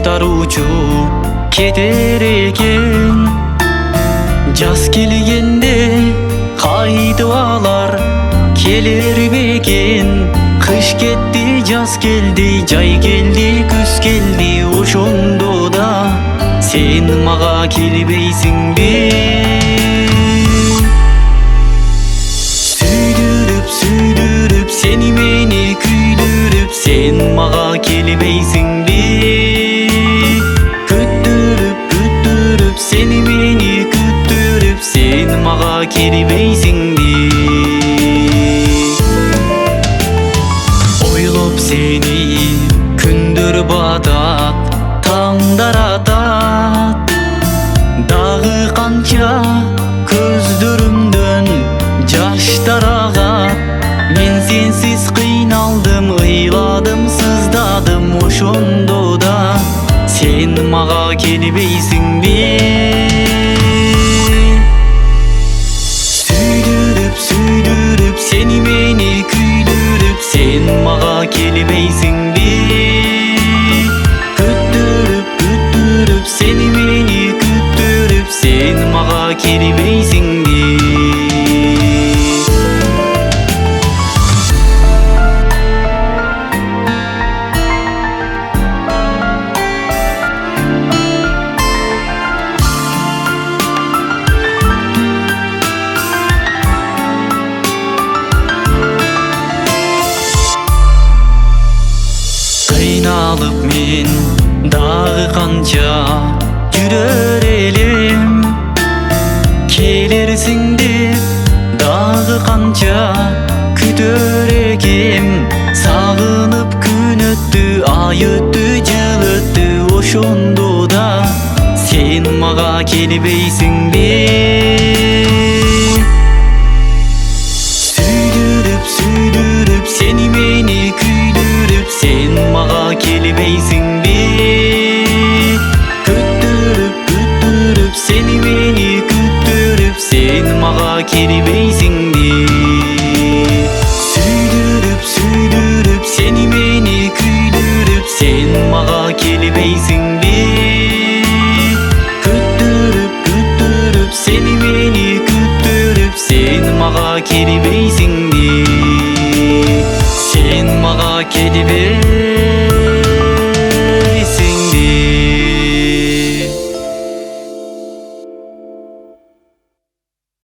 Куштар учуп кетер экен, жаз келгенде кайтып алар келер бекен. Кыш кетти, жаз келди, жай келди, күз келди, ошондо да сен мага келбейсиңби? Сүйдүрүп сени мени күйдүрүп, сен мага келбейсиңби? Күттүрүп сени мени күттүрүп, сен мага келбейсиңби? Ойлоп сени күндөр батат, таңдар атат, дагы канча көздөрүмдөн жаштар агат. Мен сенсиз кыйналдым, ыйладым, сыздадым, ошондо да сен мага келбейсиңби? Сүйдүрүп сени мени күйдүрүп, сен мага келбейсиңби? Күттүрүп сени мени күттүрүп, сен мага келбейсиңби? Кыйналып мен дагы канча жүрөр элем, келерсиң деп дагы канча күтөр экем. Сагынып күн өттү, ай өттү, жыл өттү, ошондо да сен мага келбейсиңби? Сүйдүрүп сени мени күйдүрүп, сен мага келбейсиңби? Күттүрүп сени мени күттүрүп, сен мага келбейсиңби? Сүйдүрүп сени мени күйдүрүп, сен мага келбейсиңби? Күттүрүп сени мени күттүрүп, сен мага келбейсиңби? Сен мага келбейсиңби?